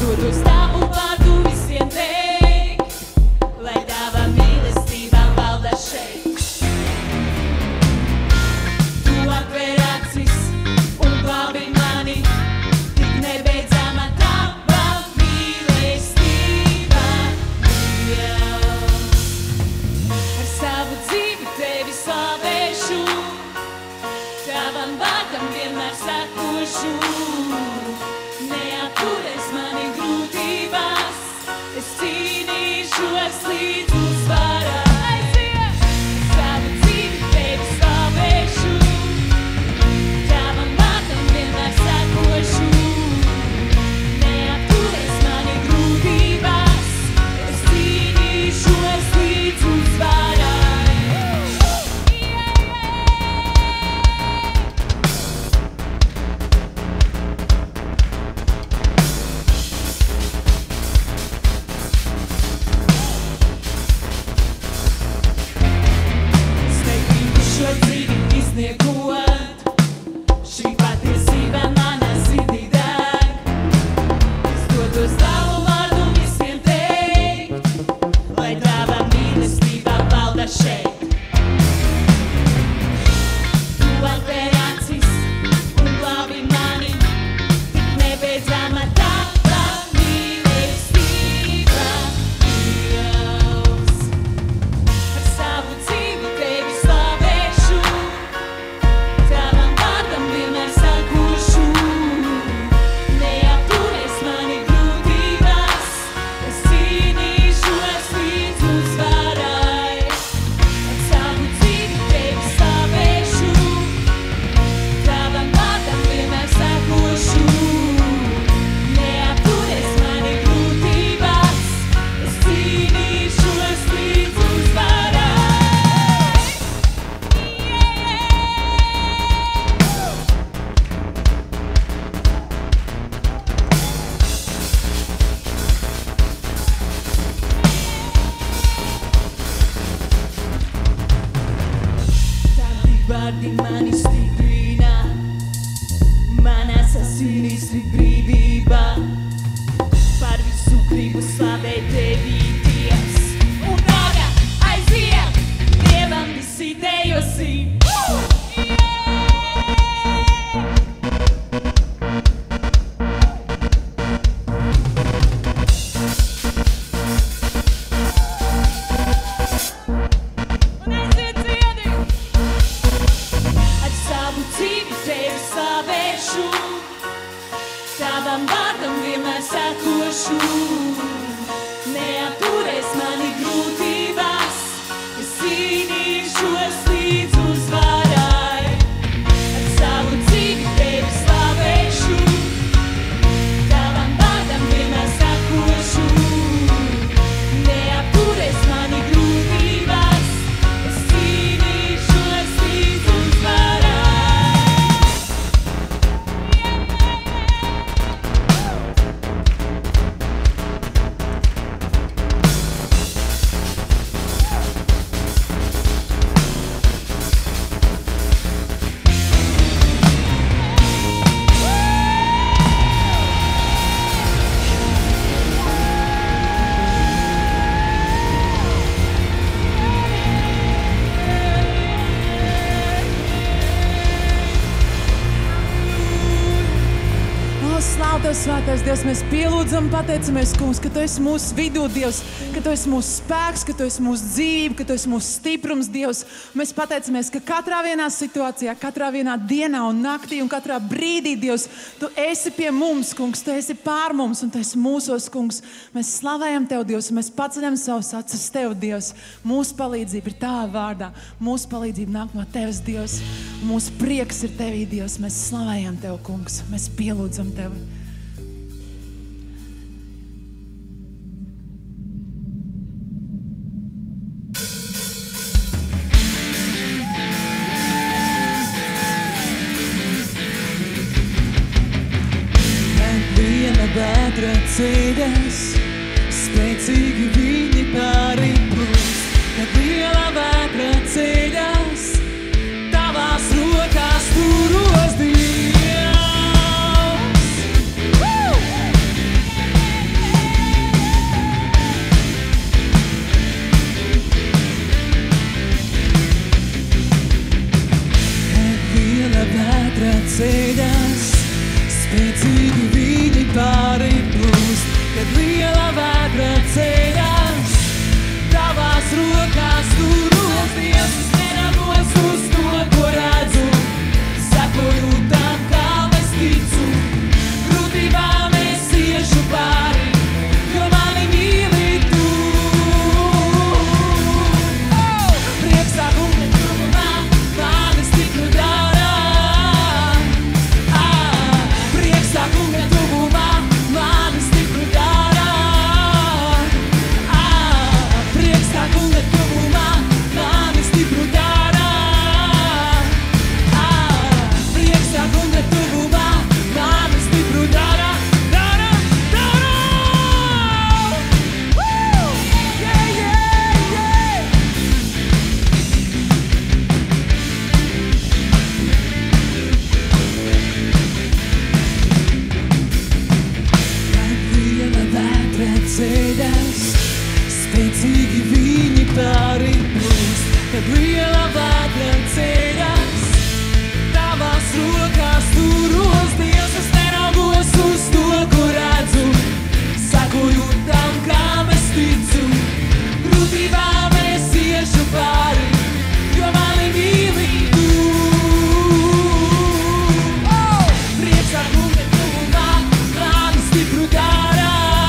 Dodos tavu vārdu visiem teikt, lai tava mīlestība valda šeit. Tu atver acis un glābi mani, tik nebeidzama tava mīlestība, Dievs. Ar savu dzīvi tevi slavēšu, tavam vārdam vienmēr sekošu. Neatturies mani grūtībās, es cīnīšos līdz uzvarai. Savu dzīvi tevi slavēšu, tavam vārdam vienmēr sekošu. Neatturies mani grūtībās, es cīnīšos līdz uzvarai. Šī patiesība manā sirdī deg. Es dodos tavu vārdu visiem teikt, lai tava mīlestība valda šeit. Tu atver acis un glābi mani, tik nebeidzama tava mīlestība, Dievs. Ar savu dzīvi tevi slavēšu, tavam vārdam vienmēr sekošu. Neapturies mani grūtībās, es cīnīšos līdz uzvarai. Ar savu dzīvi tevi slavēšu, tavam vārdam vienmēr sekošu. Neapturies mani grūtībās, es cīnīšos līdz uzvarai. Tavi vārdi mani stiprina, manās asinīs ir brīvība. Par visu gribu slavēt tevi, Dievs. Un tagad aiziet, Dievam visi dejosi. Un aiziet ciedi! Ar savu dzīvi tevi slavēšu, tavam vārdam vienmēr sekošu. Neapturies mani grūtībās, es cīnīšos līdz uzvarai. Ar savu dzīvi tevi slavēšu, tavam vārdam vienmēr sekošu. Neapturies mani grūtībās, es cīnīšos līdz uzvarai. Slāv Tev, svētais Dievs, mēs pielūdzam, pateicamies, Kungs, ka Tu esi mūsu vidū, Dievs, ka Tu esi mūsu spēks, ka Tu esi mūsu dzīve, ka Tu esi mūsu stiprums, Dievs. Mēs pateicamies, ka katrā vienā situācijā, katrā vienā dienā un naktī un katrā brīdī, Dievs, Tu esi pie mums, Kungs, Tu esi pār mums un Tu esi mūsos, Kungs. Mēs slavējam Tev, Dievs, un mēs paceļam savus acis Tev, Dievs. Mūsu palīdzība ir Tava vārdā, mūsu palīdzība nāk no Tevis, Dievs. Mūsu prieks ir Tevī, Dievs. Mēs slavējam Tev, Kungs, mēs pielūdzam Tevi. Vētra ceļas, spēcīgi viņi pārīplūst, kad liela vētra ceļas, tavās rokās turos Dievs. ceļas, spēcīgi viņi pāri plūst, kad liela vētra ceļas, tavās rokās turos, Dievs, es neraugos uz to, ko redzu, sakoju tam, kam es ticu, grūtībām es iešu pāri, jo mani mīli tu. Prieks ar kunga tuvumā, mani stipru dara.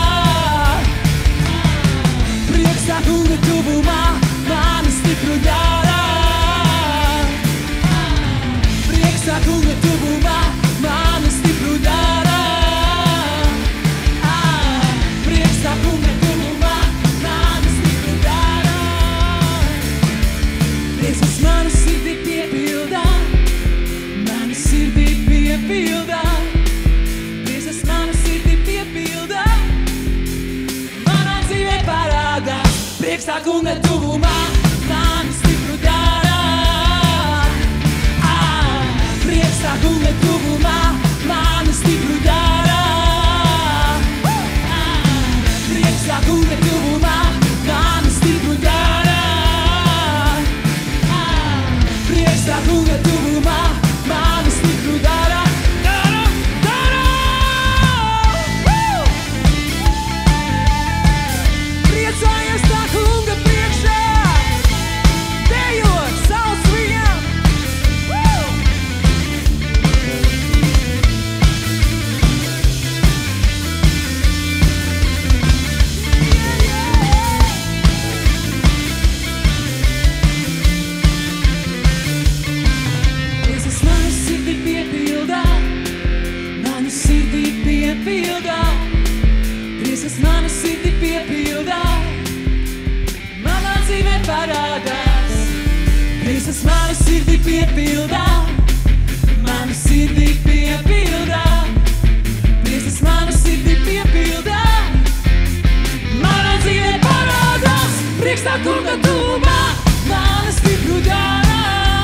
Prieks ar kunga tuvumā, mani stipru dara. Prieks ar kunga tuvumā, mani stipru dara. Prieks ar kunga tuvumā, mani stipru dara. Jēzus manu sirdī piepildā, manu sirdī piepildā. Jēzus manu sirdī piepildā, manā dzīvē parādās. Prieks tā kunga tuvumā, mani stipru dara. Prieks tā kunga tuvumā, mani stipru dara. Prieks tā kunga tuvumā, mani stipru dara. Prieks tā kunga tuvumā, mani stipru dara. Priecājies tā kunga priekšā, dejot, sauc viņam. Jēzus manu sirdī piepildā, manu sirdī piepildā. Jēzus manu sirdī piepildā, manā dzīvē parādās. Jēzus manu sirdī piepildā, manu sirdī piepildā. Jēzus manu sirdī piepildā, manā dzīvē parādās. Prieks tā kunga tuvumā, mani stipru dara.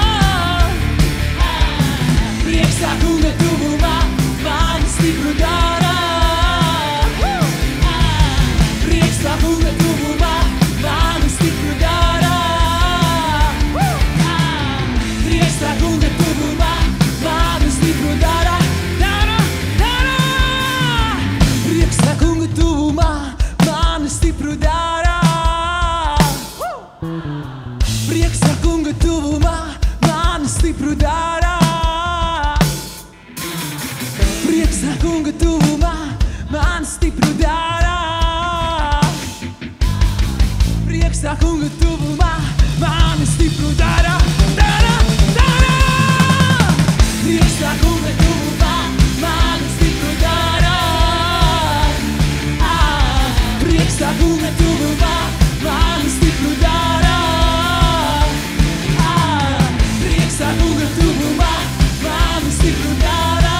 Prieks tā kunga tuvumā, mani stipru dara. Prieks tā kunga tuvumā, mani stipru dara. Prieks tā kunga tuvumā, mani stipru dara. Prieks tā kunga tuvumā, mani stipru dara. Prieks tā kunga tuvumā, mani stipru dara. Prieks tā kunga tuvumā, mani stipru dara. Prieks tā kunga tuvumā, mani stipru dara. Prieks tā kunga tuvumā, mani stipru dara. Prieks tā kunga tuvumā, mani stipru dara. Prieks tā kunga tuvumā, mani stipru dara.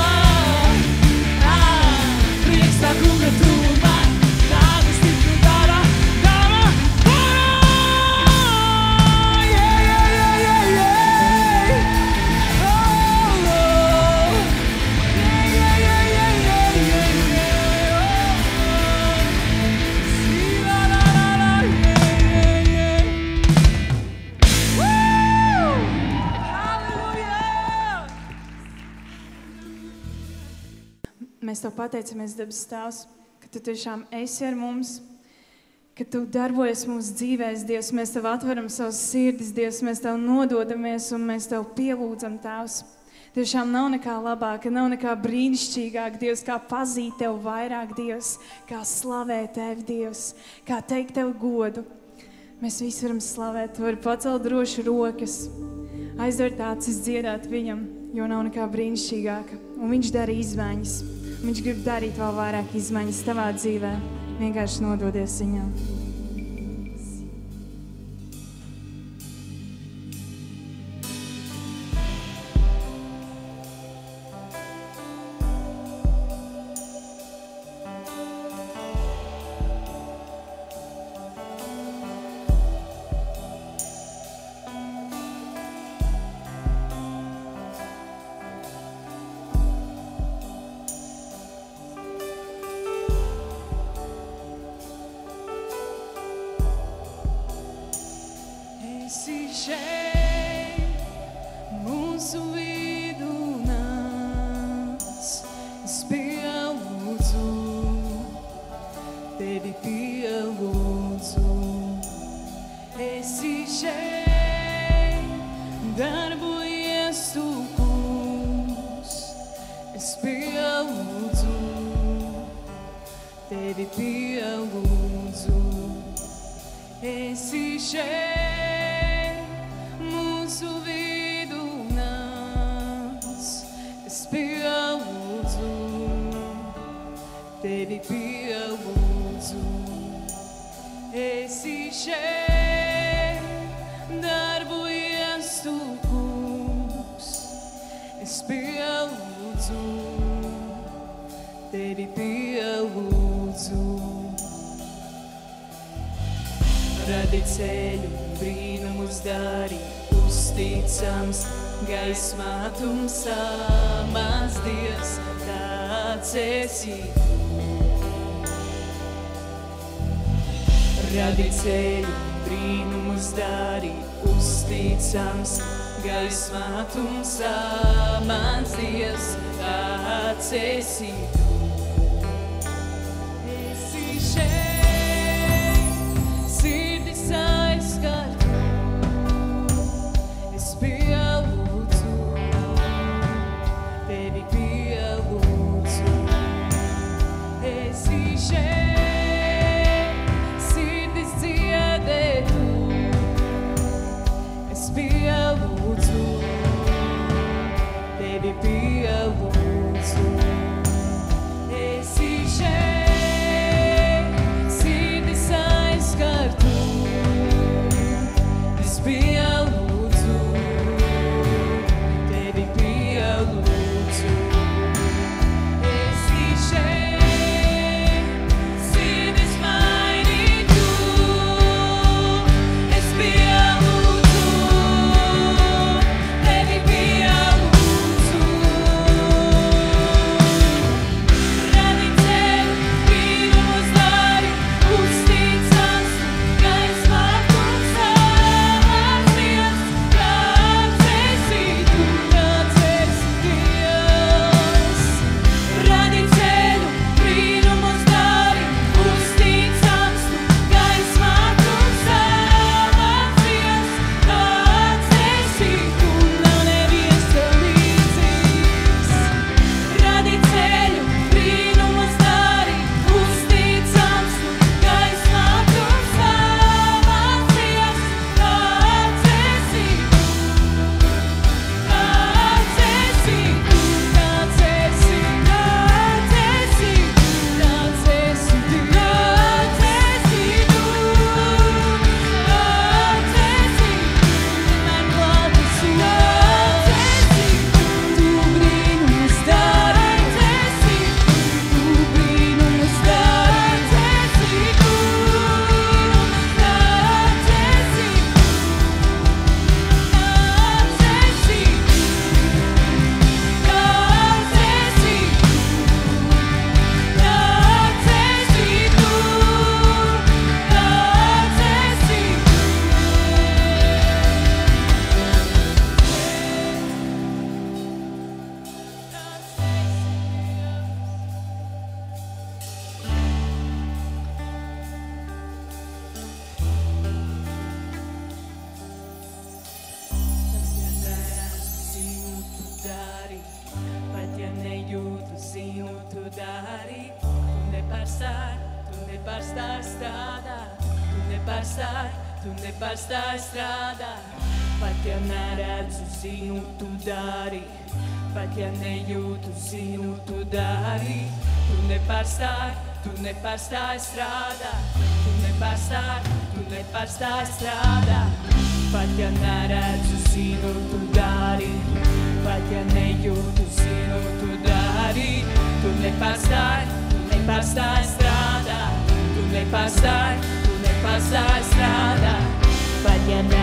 Prieks tā kunga tuvumā, mani stipru dara. Mēs Tev pateicamies, debes Tēvs, ka Tu tiešām esi ar mums, ka Tu darbojies mūsu dzīvēs, Dievs. Mēs Tev atveram savas sirdis, Dievs, mēs Tev nododamies un mēs Tev pielūdzam, Tēvs. Tiešām nav nekā labāka, nav nekā brīnišķīgāk, Dievs, kā pazīt Tev vairāk, Dievs, kā slavēt Tevi, Dievs, kā teikt Tev godu. Mēs visi varam slavēt, Tu vari pacelt droši rokas, aizvērt acis, dziedāt Viņam, jo nav nekā brīnišķīgāka. Un Viņš dara izmaiņas. Viņš grib darīt vēl vairāk izmaiņas tavā dzīvē. Vienkārši nododies Viņam. tevi pielūdzu. Esi šeit, darbojies tu, kungs, es pielūdzu, tevi pielūdzu. Esi šeit, mūsu vidū nāc, es pielūdzu, tevi pielūdzu. Esi šeit, darbojies tu, kungs, es pielūdzu, tevi pielūdzu. Radi ceļu, brīnumus dari, uzticams, gaismā tumsā, mans Dievs, tāds esi. Radi ceļu, brīnumus dari, uzticams, gaismā tumsā, mans Dievs, tāds esi. Esi šeit, sirdis aizskar, es pielūdzu, tevi pielūdzu. Esi šeit, sirdis dziedē tu, es pielūdzu, tevi pielūdzu. Esi šeit, sirdis aizskar tu, es pielūdzu, tevi pielūdzu. Esi šeit, sirdis maini tu, es pielūdzu, tevi pielūdzu. Radi ceļu, brīnumus dari, uzticams, gaismā tumsā, mans Dievs, tāds esi tu, tāds esi Dievs. Radi ceļu, brīnumus dari, uzticams, gaismā tumsā, mans Dievs, tāds esi tu, nav neviens tev līdzīgs. Radi ceļu, brīnumus dari, uzticams, gaismā tumsā, mans Dievs, tāds esi tu, tāds esi tu, tāds esi, tāds esi tu, tāds esi tu, tāds esi tu, tāds esi tu, man klātes tāds esi tu, tu brīnumus dari, tāds esi tu, tu brīnumus dari, tāds esi tu, tāds esi tu, tāds esi tu, tāds esi tu, tāds esi tu, tāds esi zinu, tu dari, pat ja nejūtu, zinu, tu dari. Tu nepārstāj strādāt, tu nepārstāj strādāt. Pat ja neredzu, zinu, tu dari, pat ja nejūtu, zinu, tu dari. Tu nepārstāj strādāt, tu nepārstāj strādāt. Pat ja neredzu, zinu, tu dari, pat ja nejūtu, zinu, tu dari. Tu nepārstāj strādāt, tu nepārstāj strādāt. Pat ja neredzu,